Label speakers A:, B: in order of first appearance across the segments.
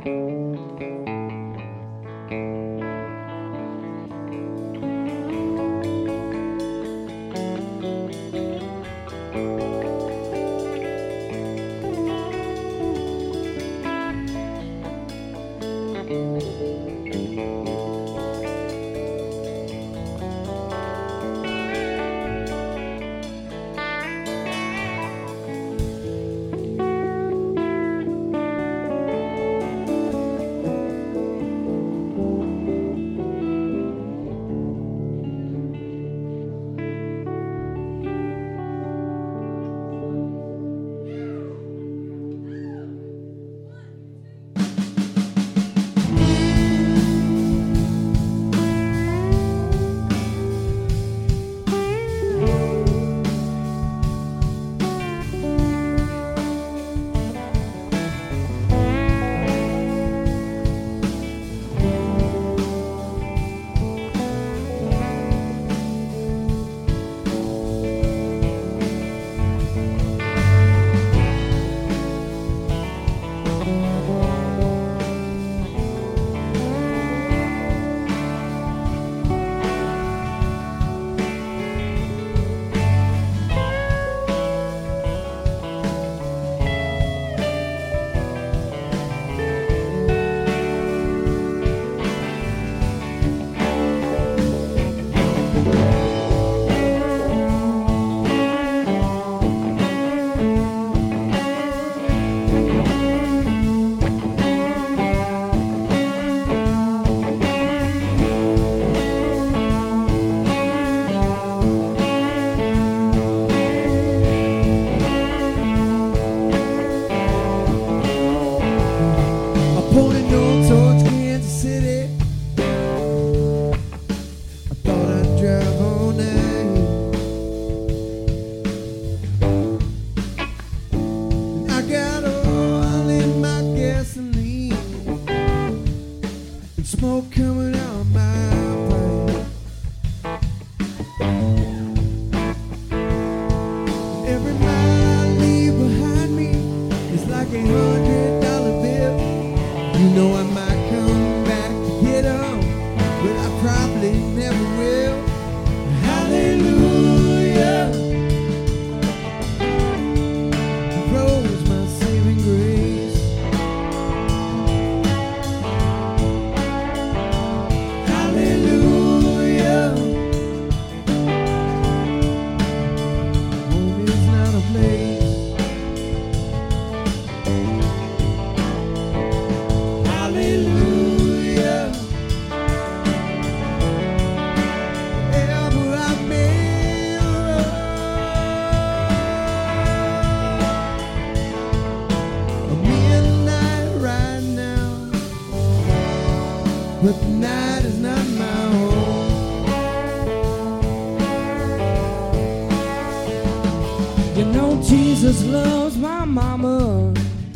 A: Jesus loves my mama.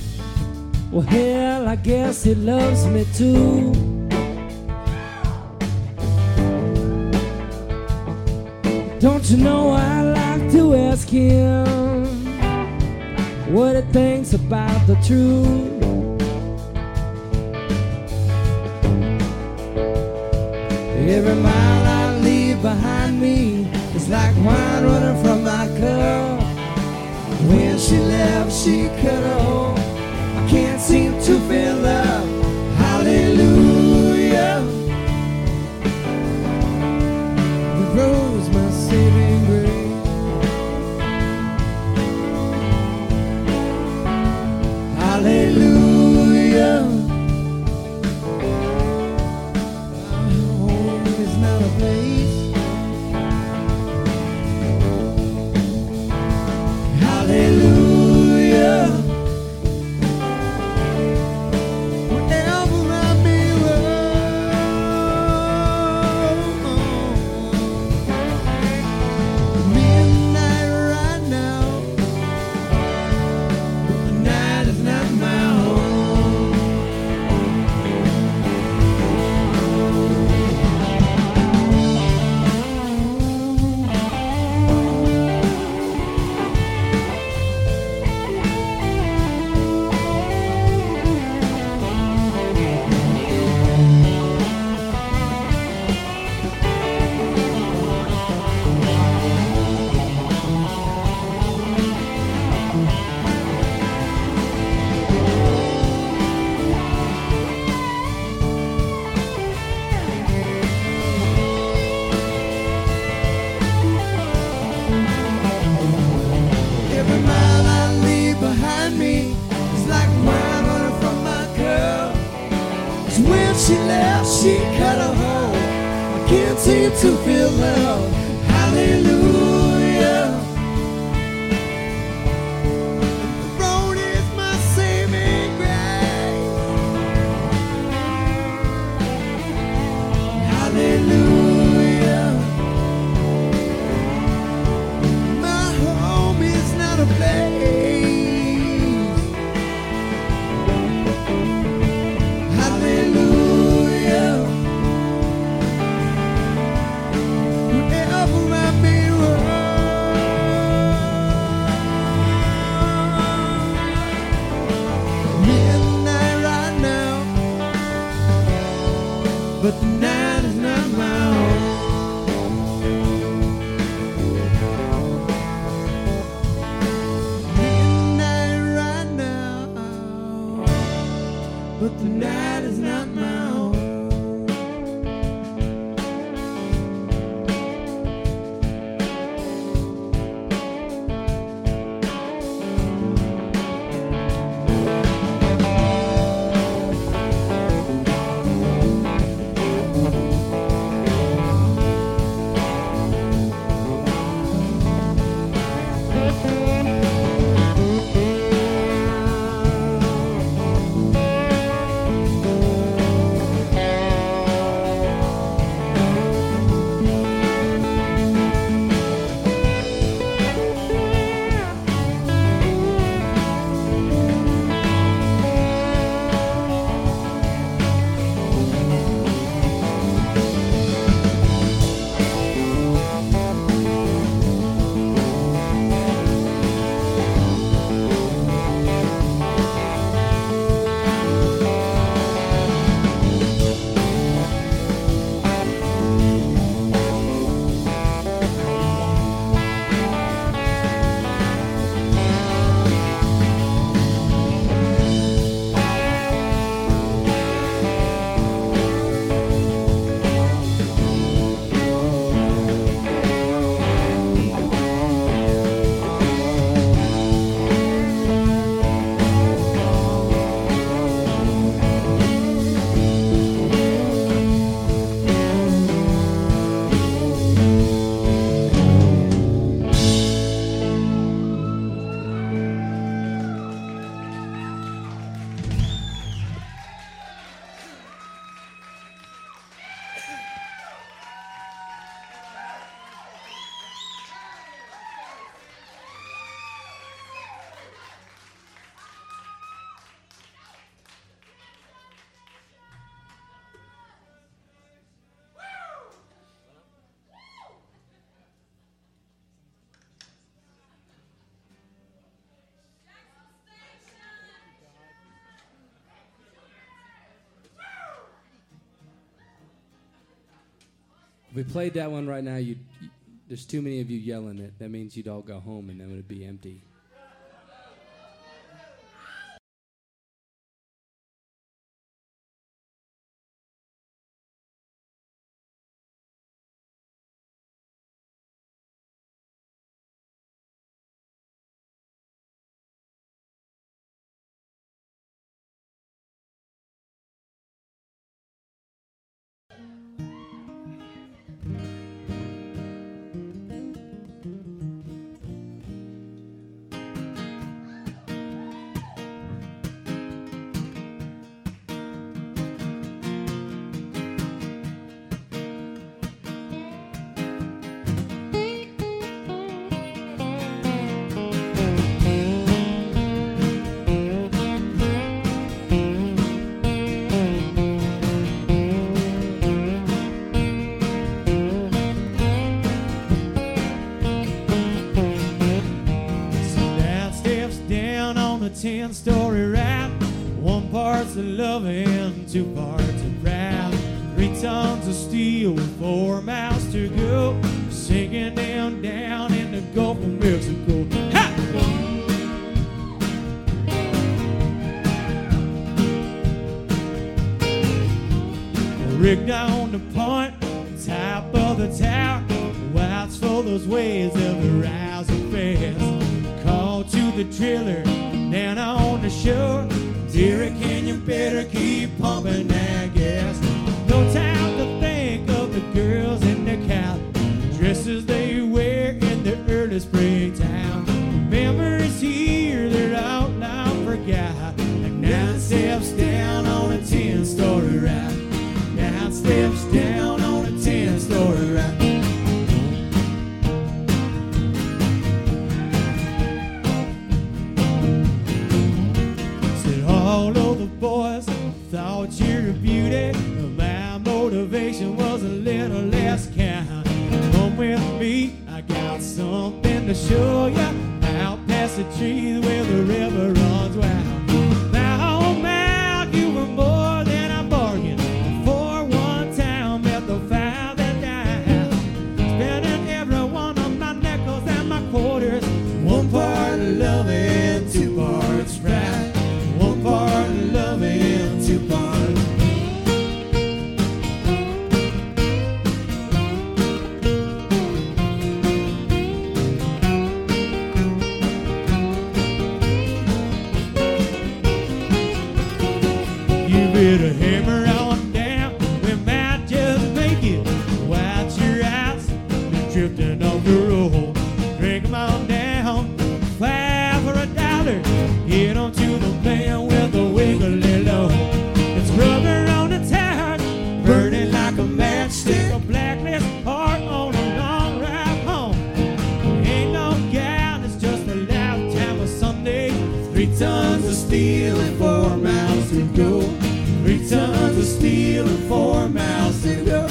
A: Well, hell, I guess he loves me too. Don't you know I like to ask him what he thinks about the truth. Every mile I leave behind me is like wine running from my cup. When she left, she cut off. I can't seem to feel love. Hallelujah. The rose, my saving grace. Hallelujah. Home is not a place. Hallelujah. 'Cause when she left, she cut a hole. I can't seem to feel love. Hallelujah. The road is my saving grace. Hallelujah. My home is not a place. Hallelujah. Wherever I may run, midnight right now, but the night is not my own. Midnight right now, but the night is not my own.
B: If we played that one right now, there's too many of you yelling it. That means you'd all go home and then it would be empty.
A: a 10-story rap. 1 part's of love and 2 parts of proud. 3 tons of steel, 4 miles to go. Sinking down in the Gulf of Mexico. Ha! Rigged on the point, top of the tower. Watch for those waves of the rising fast. Call to the driller down on the shore. Derek, and you better keep pumping that thought you're a beauty. My motivation was a little less kind. Come with me, I got something to show ya. Out past the trees where the river runs wild. Now, oh my, you were more than I bargained for. One time met the 5 and dime, spending every one of my nickels and my quarters. One part love and 2 parts pride. One part love and 2 parts. Give it a hammer on down, we might just make it. Watch your eyes, they're drifting off the road. Drink 'em on down, 5 for $1. Get on to the man with a wiggly low. It's rubber on the tire, burning like a matchstick. A blacklist heart on a long ride home. Ain't no gal, it's just a lifetime of Sunday. 3 tons of steel and 4 miles to go. 3 tons of steel and 4 miles to go.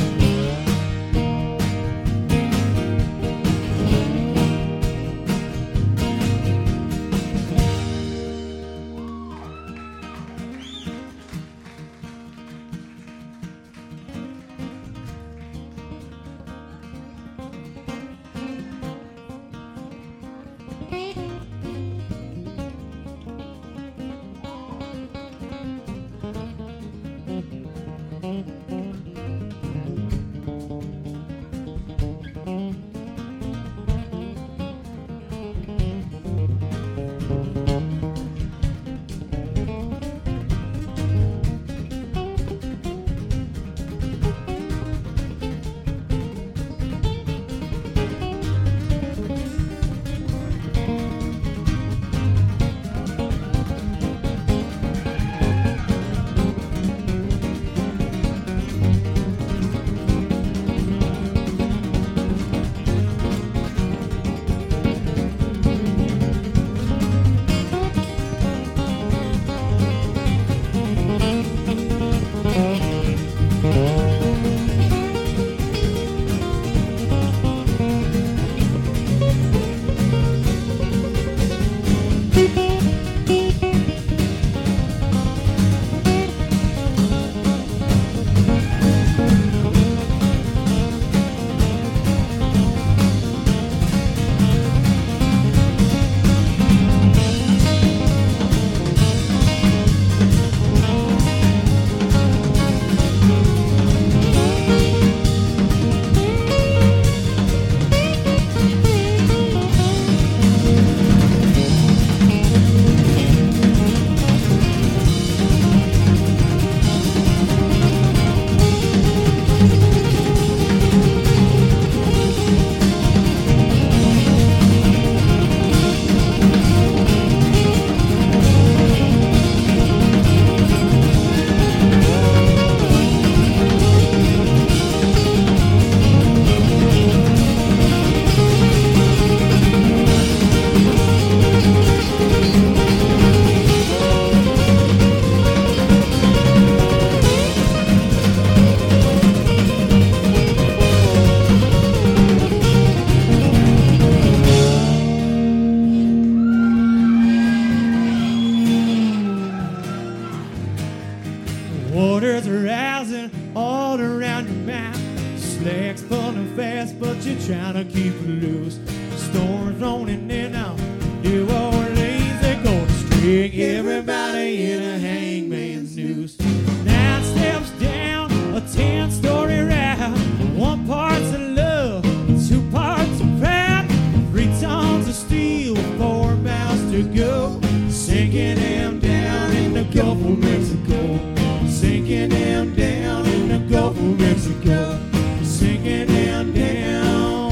A: Waters are rising all around your mouth. Slacks pulling fast, but you're trying to keep it loose. Storms rolling in on New Orleans. They're gonna string everybody in a hangman's noose. 9 steps down a 10-story route. 1 part's of love, 2 parts of pride. 3 tons of steel, 4 miles to go. Sinking them down in the Gulf of Mexico. Sinking them down in the Gulf of Mexico. Sinking them down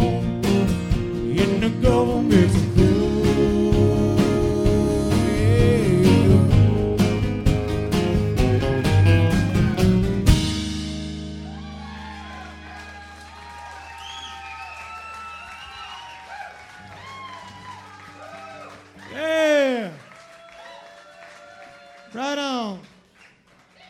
A: in the Gulf of Mexico. Yeah. Right on.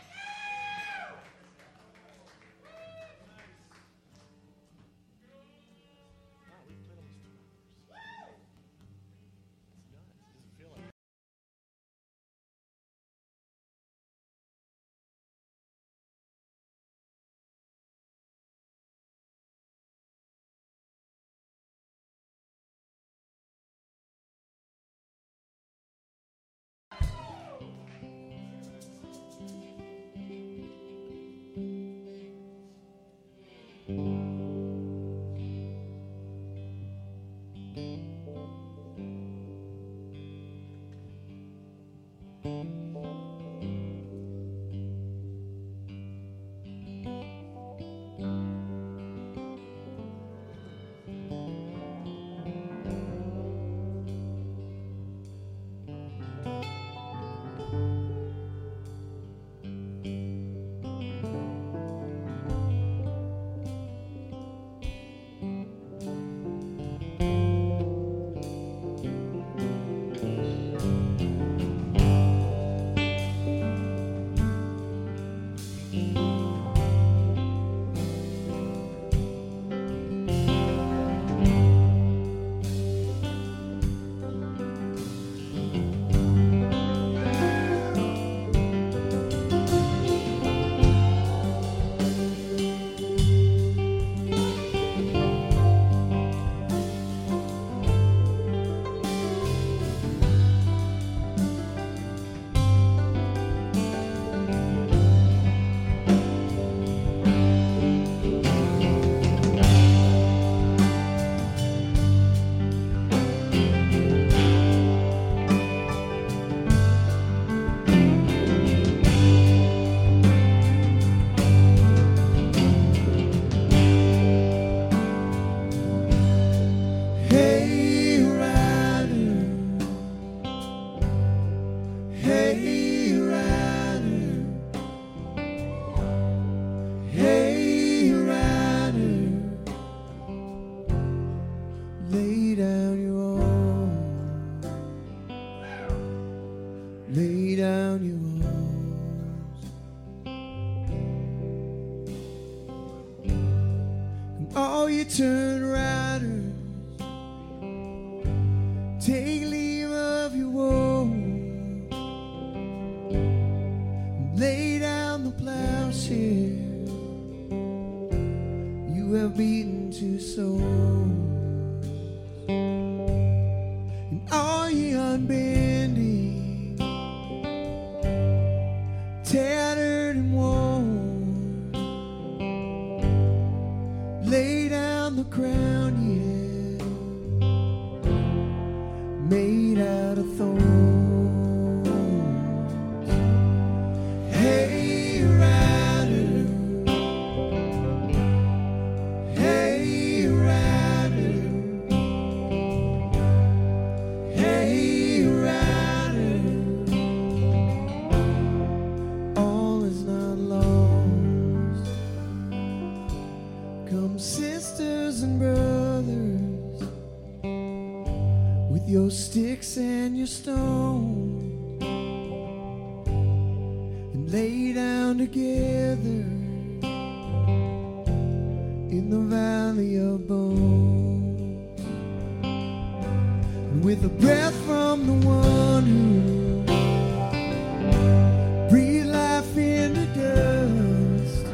A: all you turn riders, take leave of your woe, lay down the plowshare you have beaten to souls. And all ye unbending, tattered and worn, lay down the crown ye had, made out of thorns. Hey, rider, hey, rider, hey, rider, all is not lost. Come, sisters and brothers, with your sticks and your stones, and lay down together in the valley of bones. And with a breath from the one who breathed life into dust,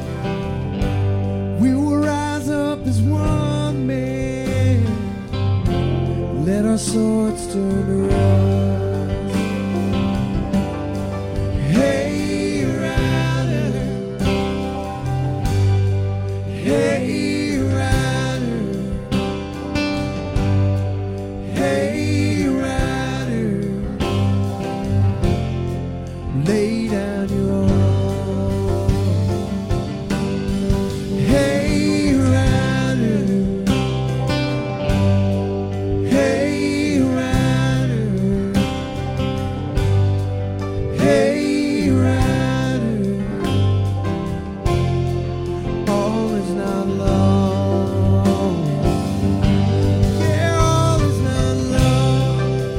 A: we will rise up as one man, let our swords turn to rust. Hey, rider, hey, rider, hey, rider, lay down your arms. Hey, rider, hey, rider, hey, rider, all is not lost. Yeah, all is not lost.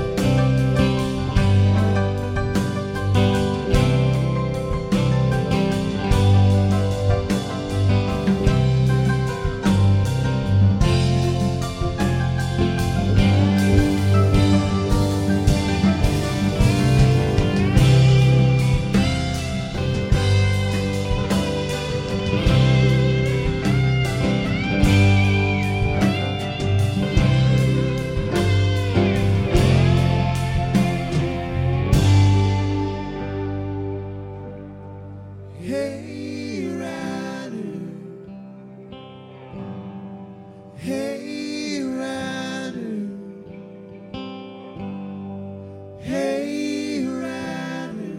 A: Hey, rider, hey, rider, hey, rider,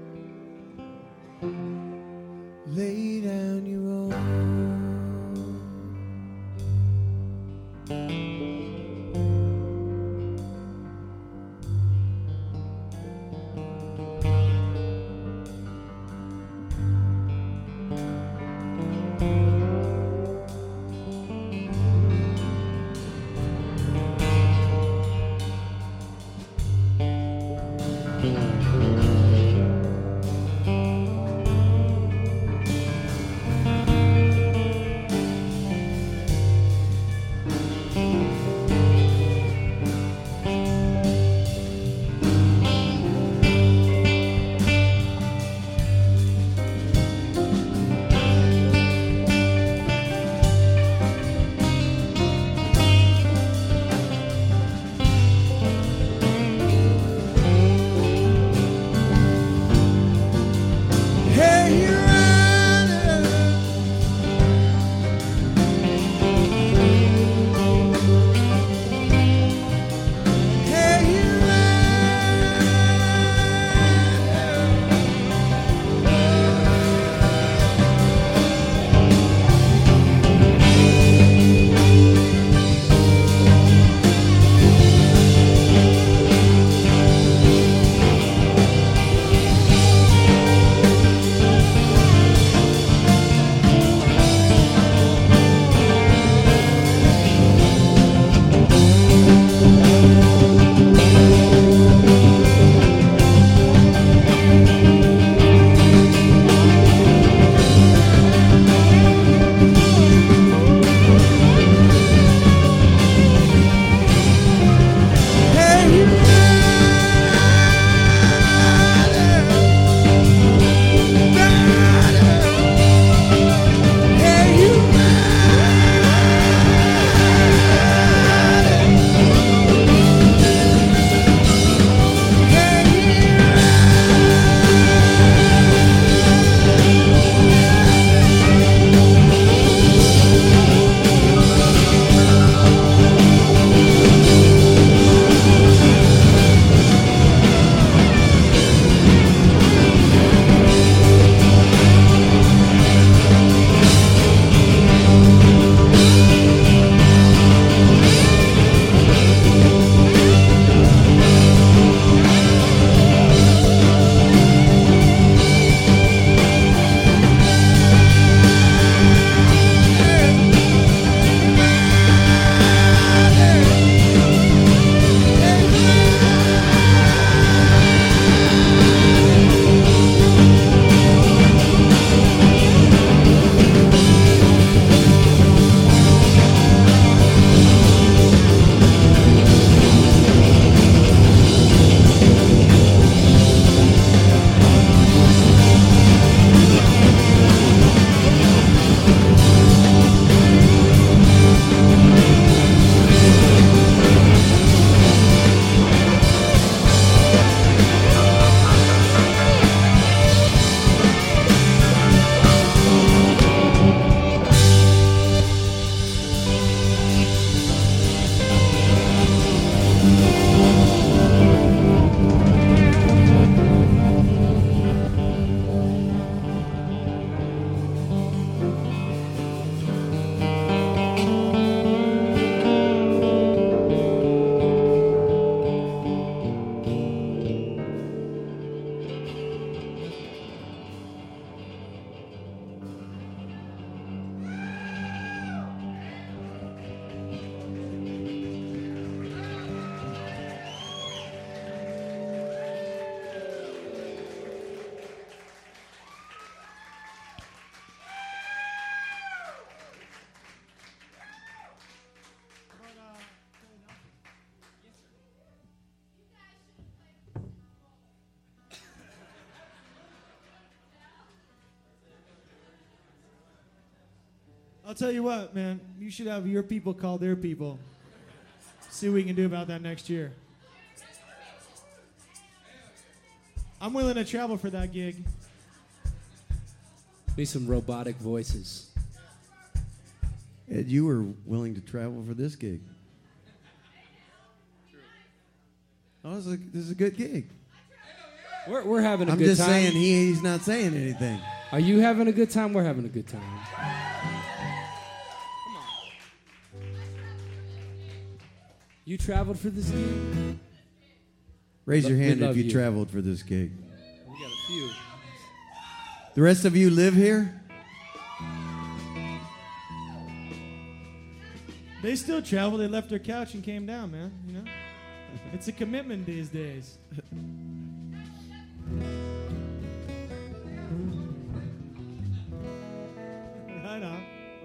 A: lay down your arms.
C: I'll tell you what, man. You should have your people call their people. See what we can do about that next year. I'm willing to travel for that gig.
B: Need some robotic voices.
D: Ed, you were willing to travel for this gig. I was like, this is a good gig.
B: We're having a
D: I'm
B: good
D: just
B: time.
D: saying he's not saying anything.
B: Are you having a good time? We're having a good time. Come on. You traveled for this gig?
D: Raise your
B: We
D: hand if
B: love
D: you
B: you.
D: traveled for this gig.
B: We got a few.
D: The rest of you live here?
C: They still travel. They left their couch and came down, man. You know, it's a commitment these days. Right on.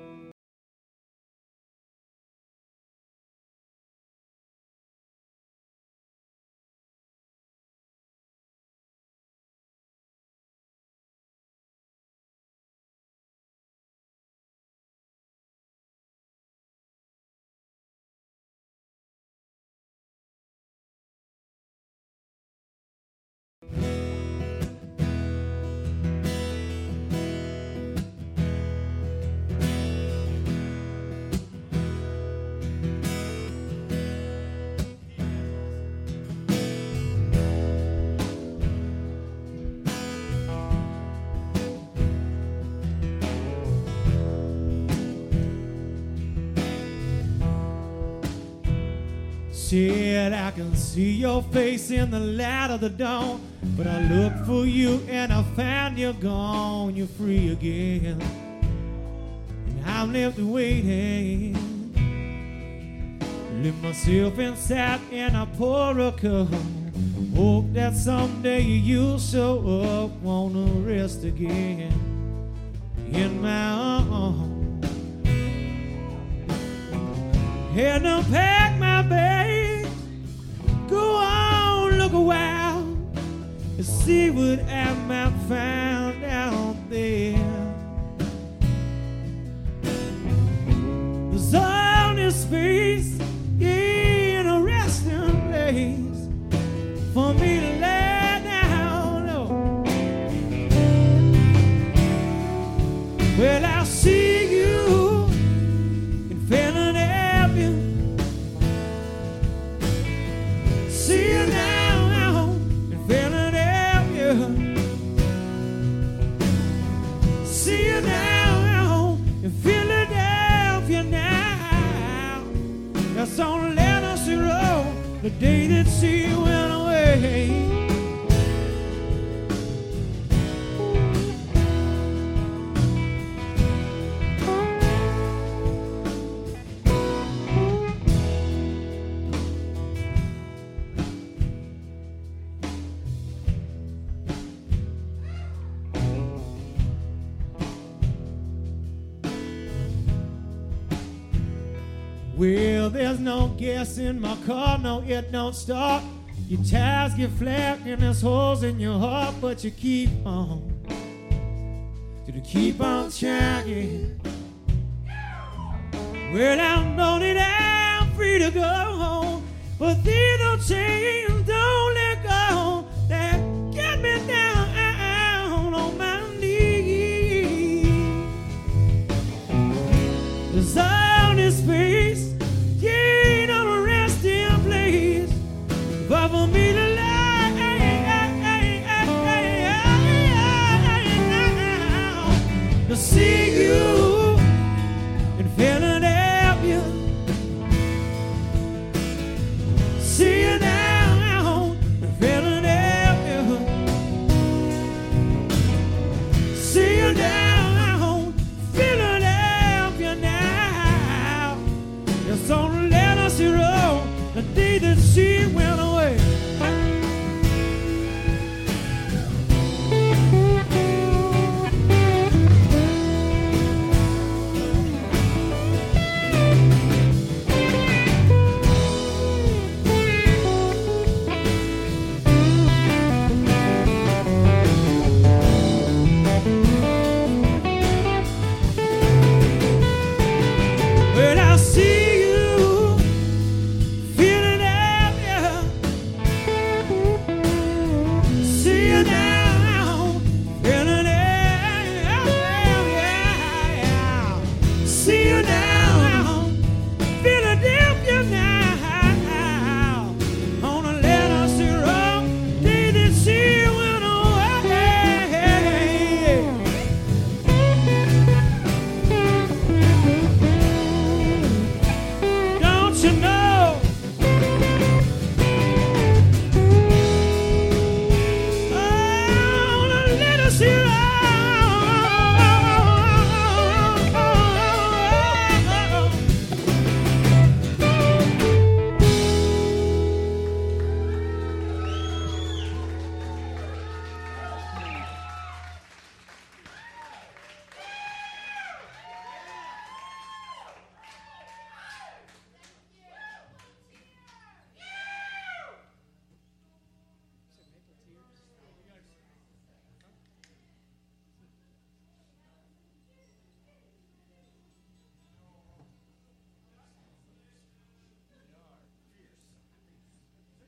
C: Said I can see your face in the light of the dawn, but I looked for you and I found you gone. You're free again, and I'm left waiting. Lift myself inside and I pour a cup. Hope that someday you'll show up. Wanna rest again in my arms. Head to pack my bags, go on, look a while, and see what I might find out there. There's all this space in a resting place for me to lay down. Oh. Well, I'll see you in Philadelphia. See you now in Philadelphia. See you now in Philadelphia now. That's on the Legacy Road, the day that she went away. Well, there's no gas in my car, no, it don't start. Your tires get flat and there's holes in your heart, but you keep on. You keep on trying. Well, I know that I'm free to go home, but these don't change, don't let go. That get me down on my knees. There's all this space. But for me to lie, to see you in Philadelphia, see you now in Philadelphia, see you now, Philadelphia now. It's on the Legacy Road, the day that she went away.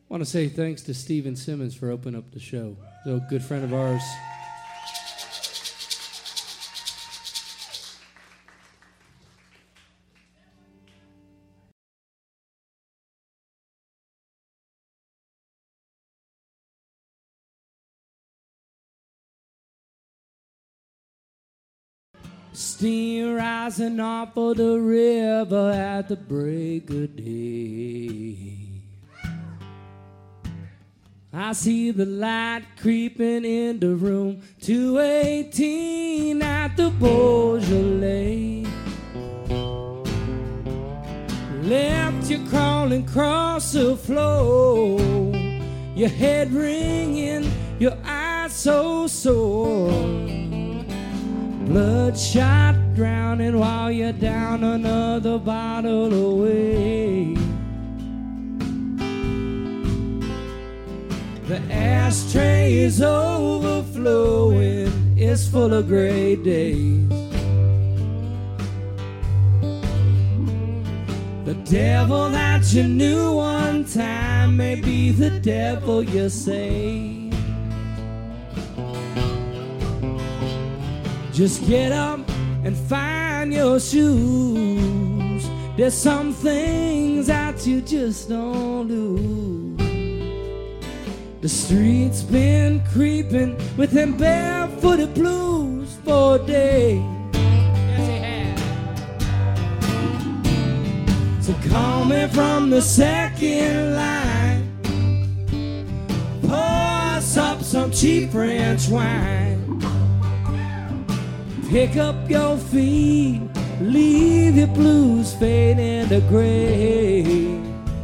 B: want to say thanks to Steven Simmons for opening up the show. He's a good friend of ours. Steam rising off of the river at the break of day. I see the light creeping into room 218 at the Beaujolais. Left you crawling across the floor, your head ringing, your eyes so sore. Bloodshot drowning while you're down another bottle away. The ashtray is overflowing, it's full of great days. The devil that you knew one time may be the devil you say. Just get up and find your shoes. There's some things that you just don't do. The streets been creeping with them barefooted blues for days. Yes, it has. So call me from the second line. Pour us up some cheap French wine. Pick up your feet, leave your blues fade into gray.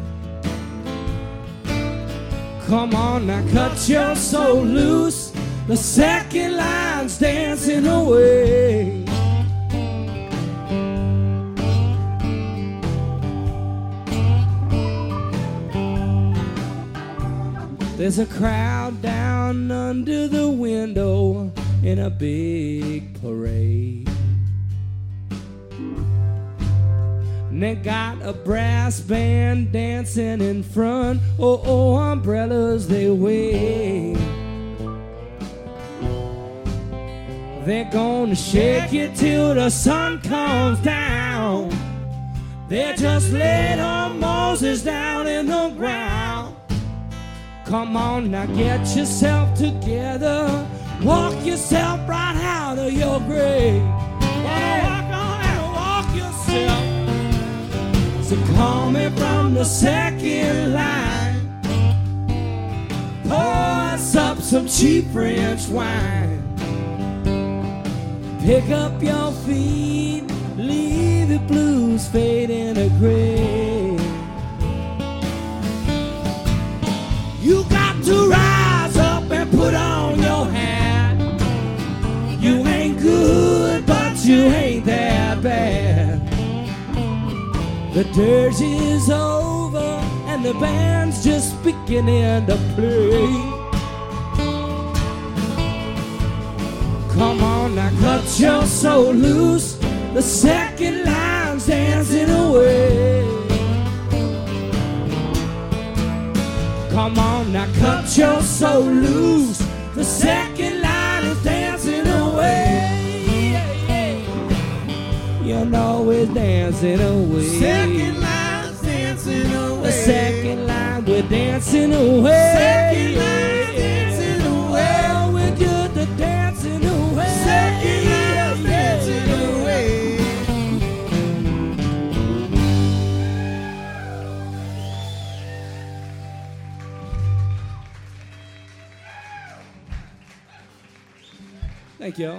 B: Come on now, cut your soul loose. The second line's dancing away. There's a crowd down under the window in a big parade. And they got a brass band dancing in front. Oh, oh, umbrellas they wave. They're gonna shake you till the sun comes down. They just laid on Moses down in the ground. Come on now, get yourself together. Walk yourself right out of your grave. Walk on and walk yourself. So call me from the second line. Pour us up some cheap French wine. Pick up your feet, leave the blues fade in a gray. You got to rise up and put on your hat. You ain't good, but you ain't that bad. The dirge is over and the band's just beginning to play. Come on now, cut your soul loose. The second line's dancing away. Come on now, cut your soul loose. The second line is dancing away. You know it's dancing away.
A: Second line's dancing away.
B: The second line, we're dancing away.
A: Second line's dancing away.
B: Oh, we're good to dancing away.
A: Second line's dancing away.
B: Thank y'all.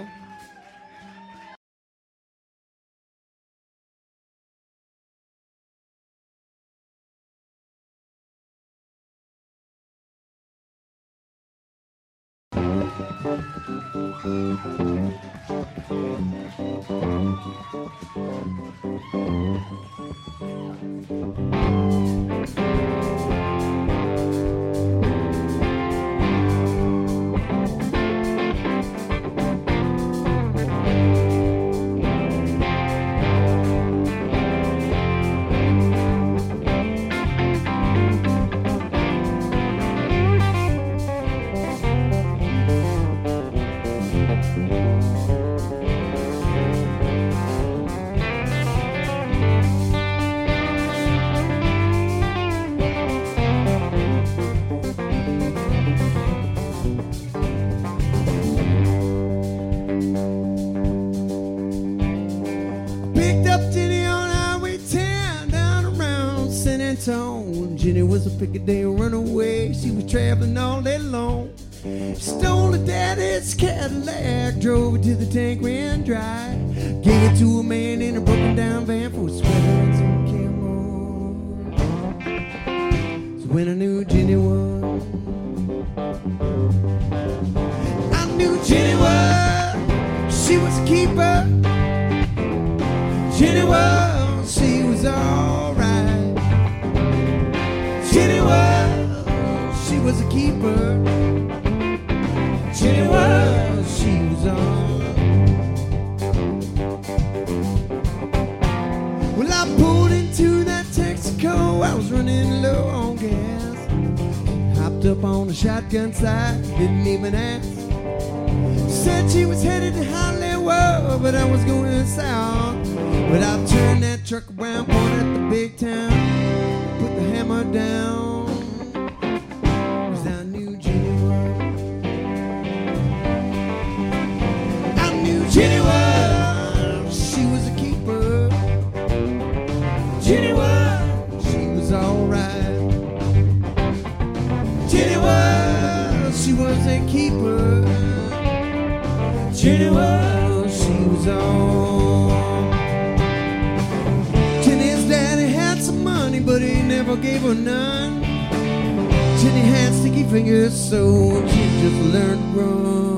A: lights on. Jenny was a Piccadilly runaway. She was traveling all day long. Stole her daddy's Cadillac, drove it to the tank, ran dry. Gave it to a man in a broken down van for a sweater and some camo. So when I knew Jenny was, I knew Jenny was, she was a keeper. Jenny was, she was alright. Jenny was, she was a keeper. Jenny was, she was on. Well, I pulled into that Texaco. I was running low on gas. Hopped up on the shotgun side, didn't even ask. Said she was headed to Hollywood, but I was going south. But I turned that truck around, pointed at the big town, put the hammer down. 'Cause I knew Jenny was. I knew Jenny was, she was a keeper. Jenny was, she was alright. Jenny was, she was a keeper. Jenny was, she was on. Jenny's daddy had some money, but he never gave her none. Jenny had sticky fingers, so she just learned to run.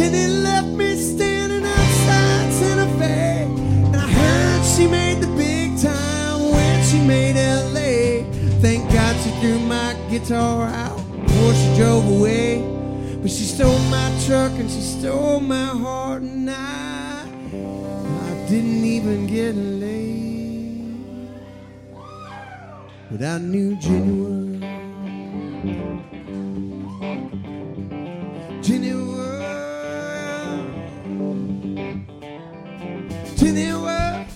A: Jenny left me standing outside Santa Fe, and I heard she made the big time when she made LA. Thank God she threw my guitar out before she drove away. But she stole my truck and she stole my heart, and I didn't even get laid. But I knew Jenny was. Jenny was. Jenny was.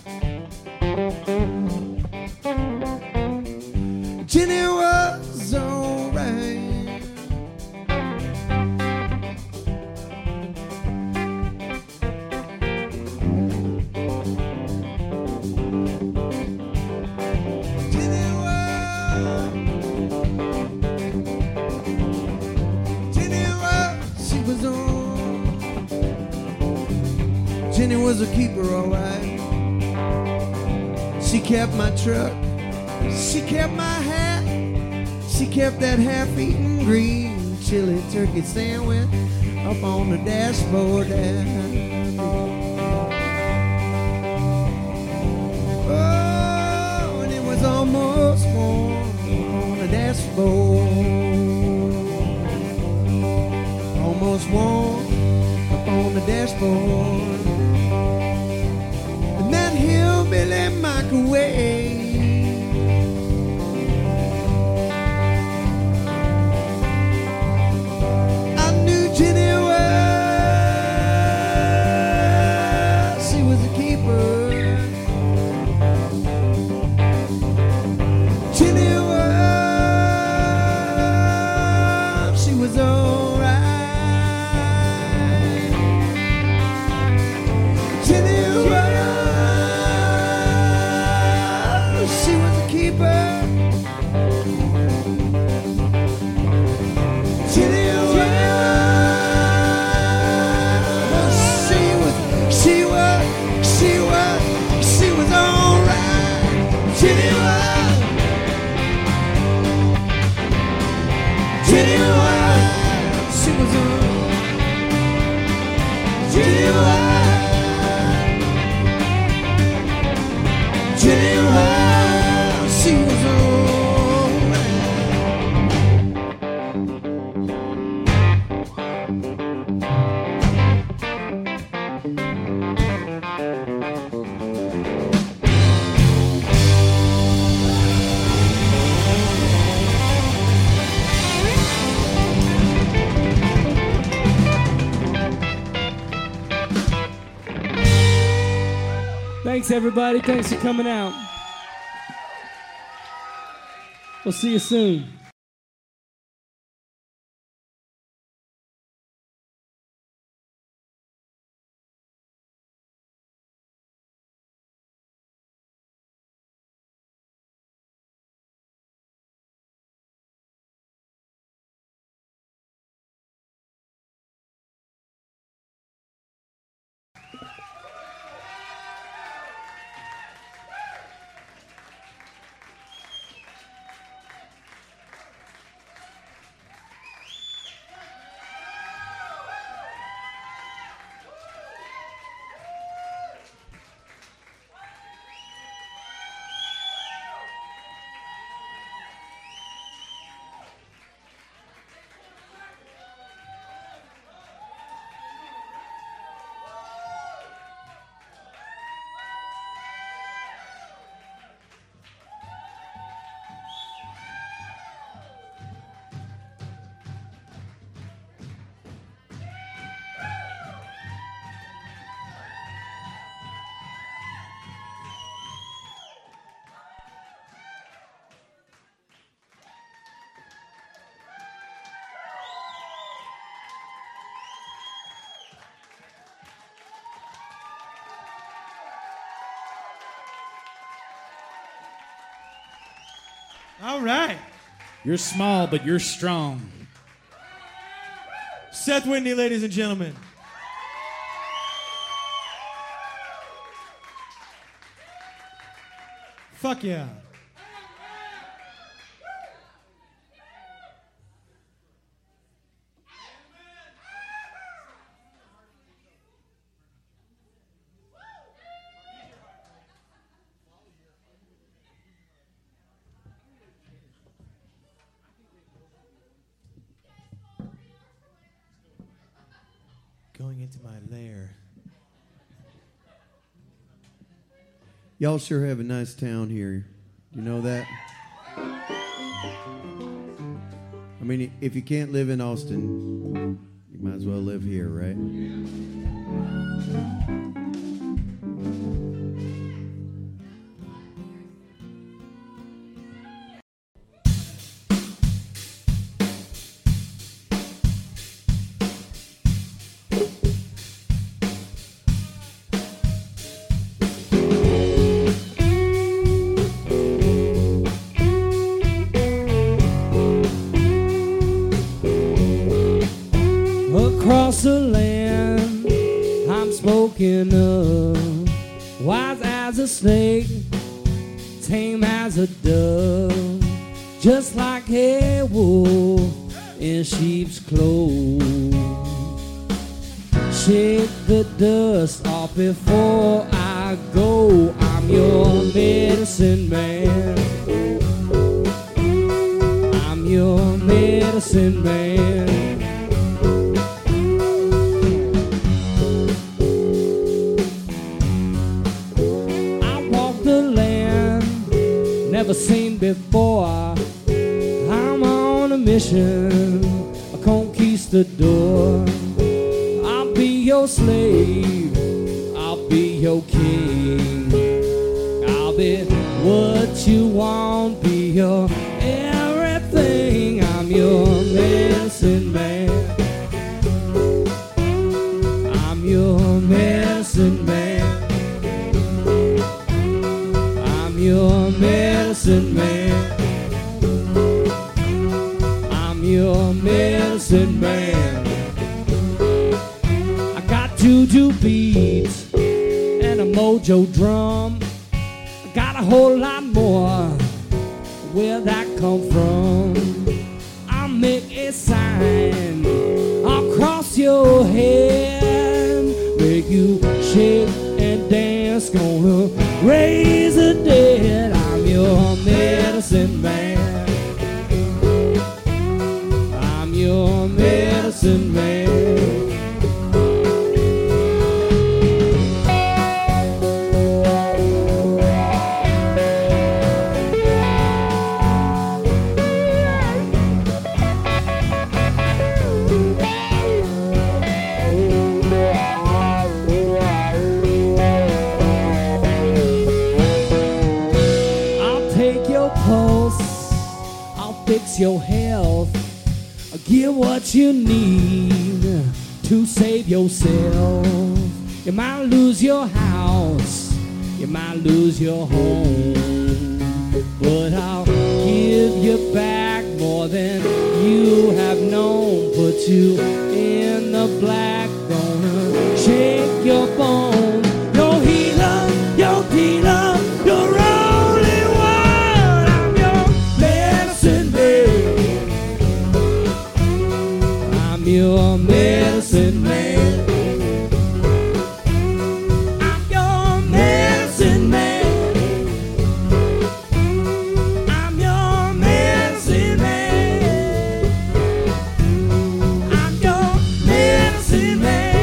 A: Jenny was alright. Jenny was a keeper, alright. She kept my truck, she kept my hat, she kept that half-eaten green chili turkey sandwich up on the dashboard there. Oh, and it was almost warm on the dashboard, almost warm up on the dashboard. Hillbilly microwave, I knew Jenny was. She was a keeper. Jenny was. She was alright. Jenny was. She was a keeper. Jenny was. She was alright. Jenny was. Jenny was. She was alright. Jenny was. Jenny was. She was
B: Thanks, everybody. Thanks for coming out. We'll see you soon.
C: All right.
E: You're small, but you're strong.
C: Seth Whitney, ladies and gentlemen. Fuck yeah. Going into my lair.
D: Y'all sure have a nice town here. You know that? I mean, if you can't live in Austin, you might as well live here, right?
B: Across the land, I'm spoken of, wise as a snake, tame as a dove, just like a wolf in sheep's clothes. Shake the dust off before I go. I'm your medicine man. I'm your medicine man. Never seen before. I'm on a mission, a conquistador. I'll be your slave, I'll be your king. I'll be what you want, be your everything. I'm your medicine man. I'm your medicine man. I'm your medicine man. I'm your medicine man. I got juju beats and a mojo drum. I got a whole lot more. Where that come from? I'll make a sign across your head, make you shake and dance. Gonna raise the dead. I'm your medicine man. I'm your medicine man. Fix your health, get what you need to save yourself. You might lose your house, you might lose your home, but I'll give you back more than you have known. Put you in the black, gonna shake your bone. Your healer, your dealer, your only one. I'm your medicine man. I'm your medicine man. I'm your medicine man. I'm your medicine man. I'm your medicine man.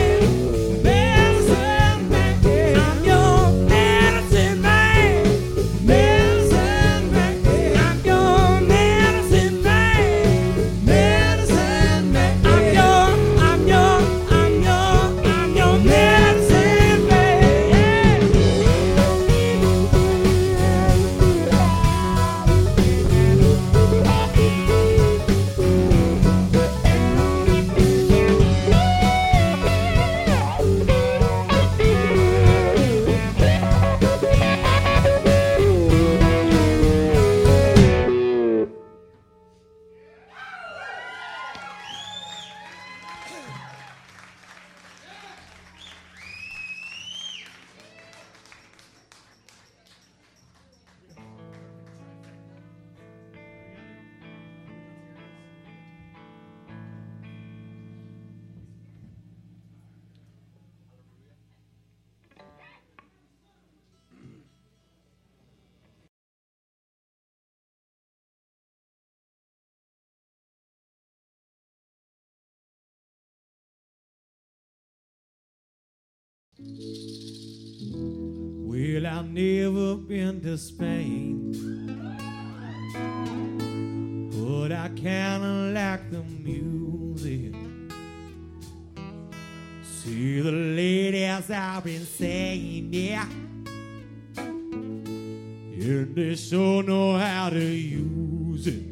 C: Well, I've never been to Spain, but I kinda like the music. See the ladies I've been saying, yeah, and they sure know how to use it.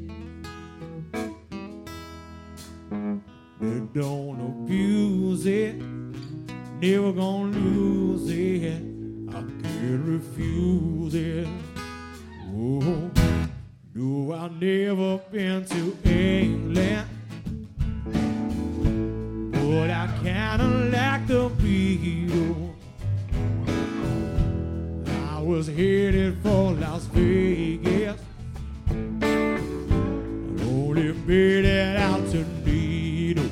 C: They don't abuse it, never gonna lose it. I can't refuse it. Oh, no, I've never been to England, but I kinda like the Beatles. I was headed for Las Vegas, but only made it out to Needles.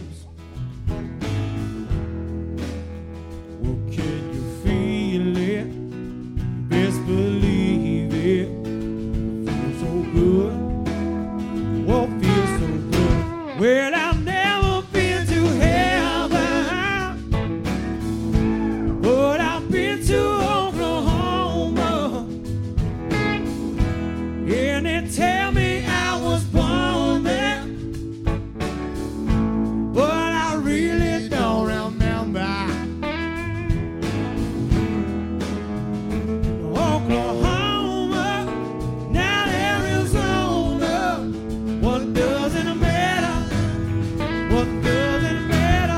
C: Well, can you feel it? Best believe it. Feels so good. Oh, feels so good. Well, I've never been to heaven, but I've been to Oklahoma, and they tell me I was born there, but I really don't remember. Oklahoma, now Arizona, what doesn't matter? What doesn't matter?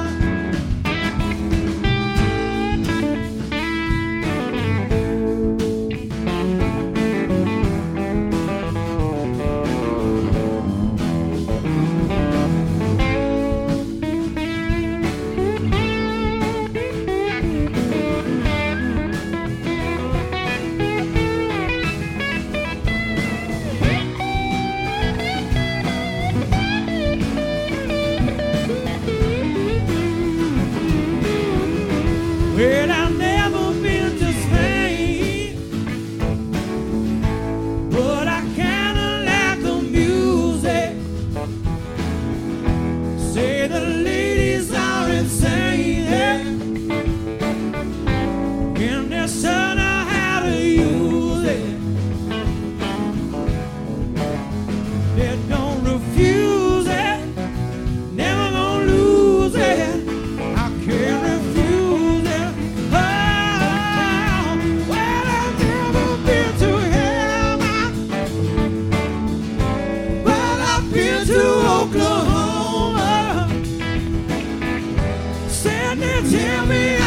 C: Well, I've never been to Spain, but I kinda like the music. Say the ladies are insane, and they sure know how to use it. They don't refuse it, never gonna lose it. I can't refuse it. Oh, well, I've never been to heaven, but I've been to Oklahoma. Said they tell me